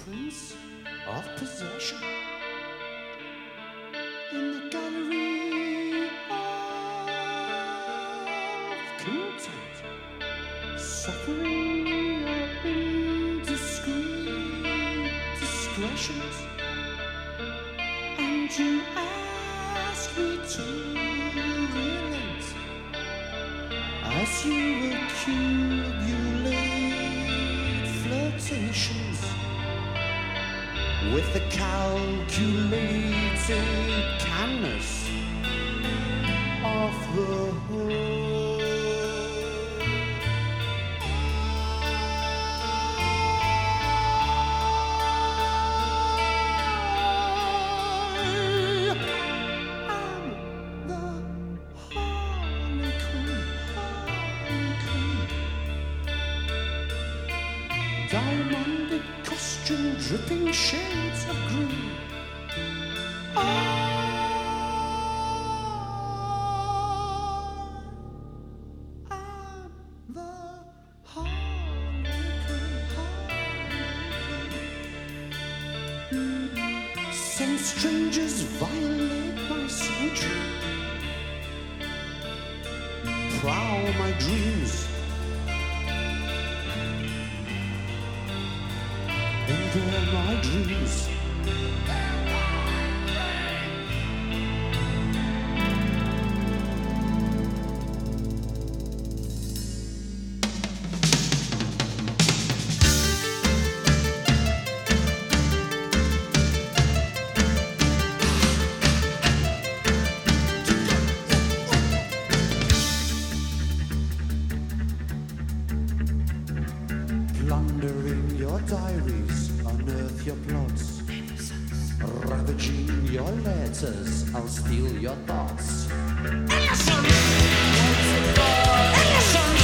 prince of possession in the gallery of content, suffering your indiscreet discretions, and you ask me to relent as you accumulate flirtations with the calculated canvas of the whole. Diamonded costume, dripping shades of green. I am the Harlequin. Some strangers violate my sanctuary, prowl my dreams. They're my dreams. Plundering your diaries, unearth your plots, ravaging your letters, I'll steal your thoughts. Innocent! Innocent!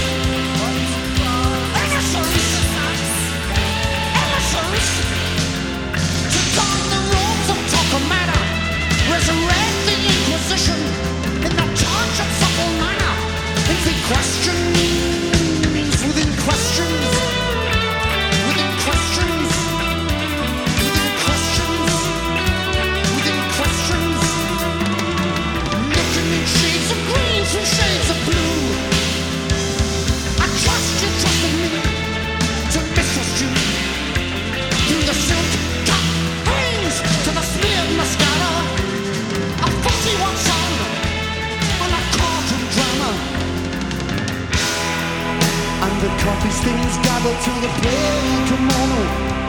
Innocence! Innocence! To don the robes of Torquemada, resurrect the Inquisition in the torch of subtle manner, inflict questions within questions. The coffee stains gather to the pale kimono.